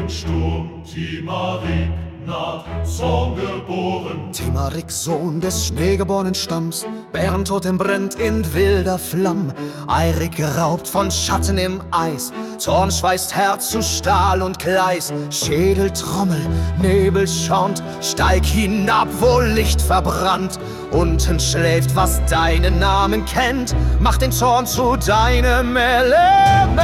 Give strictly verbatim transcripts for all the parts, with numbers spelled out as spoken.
im Sturm, Timarik nach Zorn geboren. Timarik, Sohn des schneegeborenen Stamms, Bärentotem brennt in wilder Flamm. Eirik geraubt von Schatten im Eis, Zorn schweißt Herz zu Stahl und Gleis. Schädel, Trommel, Nebel schaunt, steig hinab, wo Licht verbrannt. Unten schläft, was deinen Namen kennt, mach den Zorn zu deinem Element.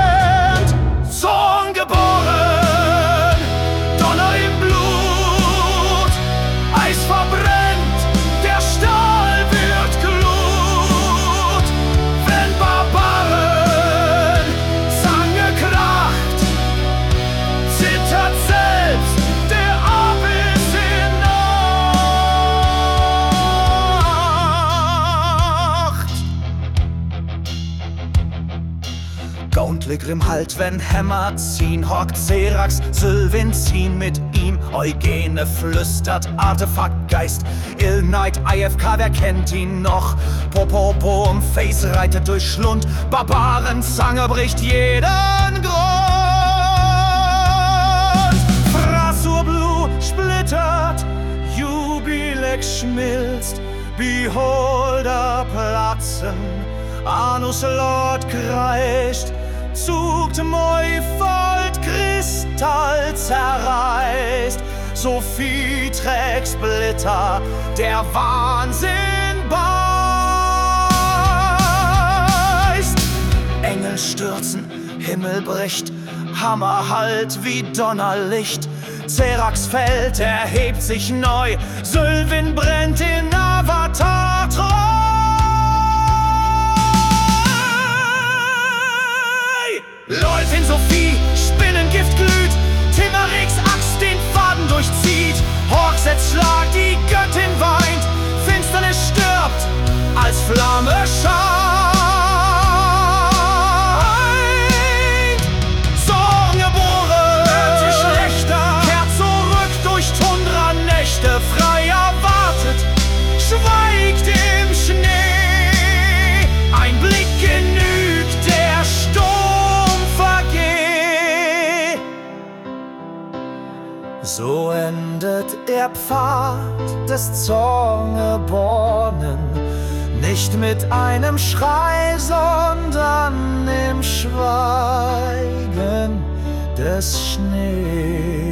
Zorn geboren, Donner im Blut, Eis verbrennt, der Stahl wird Glut. Wenn Barbaren Zange kracht, zittert selbst der Abyss in Nacht. Gauntle Grimhalt, wenn Hämmer ziehen, hockt Serax, Sylvain ziehen mit ihm. Eugene flüstert, Artefaktgeist, Ill-Knight, I F K, wer kennt ihn noch? Popopo um Face reitet durch Schlund, Barbarenzange bricht jeden Grund. Frasur Blue splittert, Jubilex schmilzt, Beholder platzen, Anus Lord kreischt, zuckt Meufold, Kristall zerreißt, Sophie trägt Splitter, der Wahnsinn beißt. Engel stürzen, Himmel bricht, Hammer hallt wie Donnerlicht. Serax fällt, erhebt sich neu, Sylvain brennt in Avatar-Treu. Lolfin Sophie, Spinnengift glüht, Timariks Axt den Faden durchzieht. Hawk setzt Schlag, die Göttin weint, Finsternis stirbt, als Flamme scheint. Zorn geboren, die Schlechter, kehrt zurück durch Tundra-Nächte, frei erwartet, schweigt im Schnee. Ein Blick genügt, der Sturm vergeht. So endet der Pfad des Zorngebornen, nicht mit einem Schrei, sondern im Schweigen des Schnees.